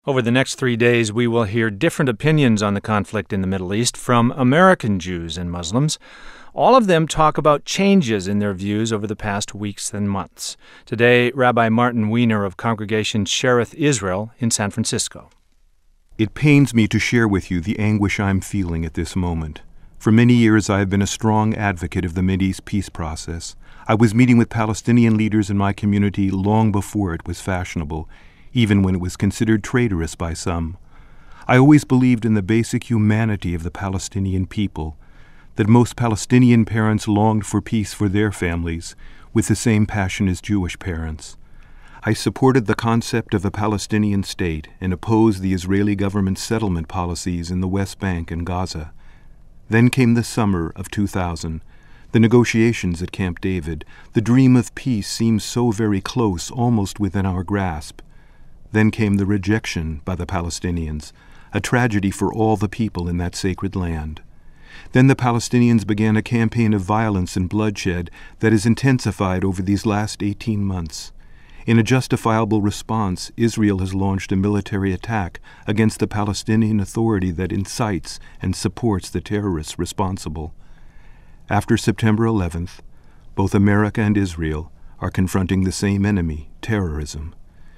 Over the next 3 days, we will hear different opinions on the conflict in the Middle East from American Jews and Muslims. All of them talk about changes in their views over the past weeks and months. Today, Rabbi Martin Weiner of Congregation Shereth Israel in San Francisco. It pains me to share with you the anguish I'm feeling at this moment. For many years, I have been a strong advocate of the Mideast peace process. I was meeting with Palestinian leaders in my community long before it was fashionable, even when it was considered traitorous by some. I always believed in the basic humanity of the Palestinian people, that most Palestinian parents longed for peace for their families with the same passion as Jewish parents. I supported the concept of a Palestinian state and opposed the Israeli government's settlement policies in the West Bank and Gaza. Then came the summer of 2000, the negotiations at Camp David. The dream of peace seemed so very close, almost within our grasp. Then came the rejection by the Palestinians, a tragedy for all the people in that sacred land. Then the Palestinians began a campaign of violence and bloodshed that has intensified over these last 18 months. In a justifiable response, Israel has launched a military attack against the Palestinian Authority that incites and supports the terrorists responsible. After September 11th, both America and Israel are confronting the same enemy, terrorism.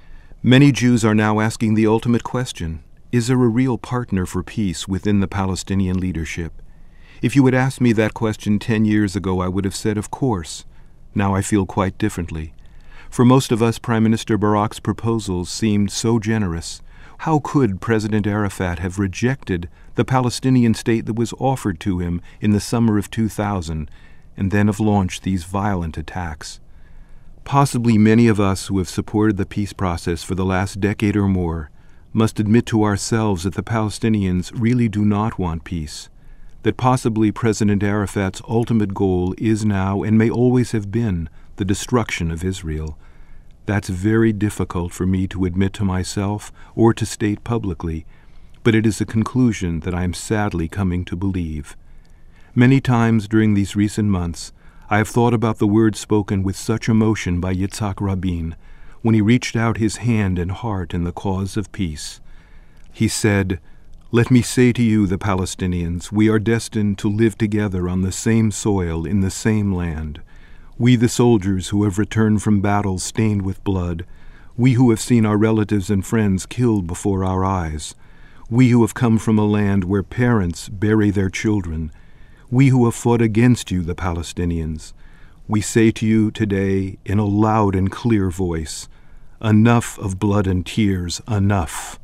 Many Jews are now asking the ultimate question: is there a real partner for peace within the Palestinian leadership? If you had asked me that question 10 years ago, I would have said, of course. Now I feel quite differently. For most of us, Prime Minister Barak's proposals seemed so generous. How could President Arafat have rejected the Palestinian state that was offered to him in the summer of 2000 and then have launched these violent attacks? Possibly many of us who have supported the peace process for the last decade or more must admit to ourselves that the Palestinians really do not want peace, that possibly President Arafat's ultimate goal is now and may always have been the destruction of Israel. That's very difficult for me to admit to myself or to state publicly, but it is a conclusion that I am sadly coming to believe. Many times during these recent months, I have thought about the words spoken with such emotion by Yitzhak Rabin when he reached out his hand and heart in the cause of peace. He said, "Let me say to you, the Palestinians, we are destined to live together on the same soil in the same land. We, the soldiers who have returned from battles stained with blood, we who have seen our relatives and friends killed before our eyes, we who have come from a land where parents bury their children, we who have fought against you, the Palestinians, we say to you today in a loud and clear voice, enough of blood and tears, enough."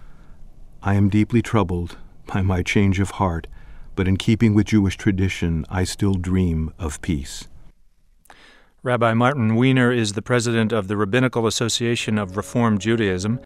I am deeply troubled by my change of heart, but in keeping with Jewish tradition, I still dream of peace. Rabbi Martin Weiner is the president of the Rabbinical Association of Reform Judaism.